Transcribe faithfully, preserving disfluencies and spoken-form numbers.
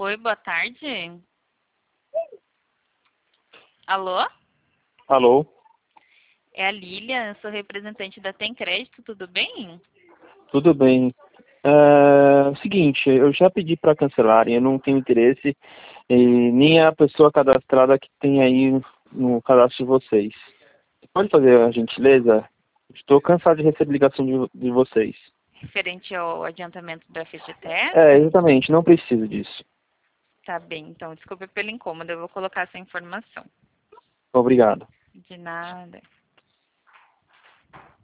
Oi, boa tarde. Alô? Alô? É a Lilian, sou representante da Tem Crédito, tudo bem? Tudo bem. É, seguinte, eu já pedi para cancelarem, eu não tenho interesse, e nem a pessoa cadastrada que tem aí no cadastro de vocês. Pode fazer a gentileza? Estou cansado de receber ligação de, de vocês. Referente ao adiantamento da F G T S? É, exatamente, não preciso disso. Tá bem, então, desculpa pelo incômodo, eu vou colocar essa informação. Obrigado. De nada.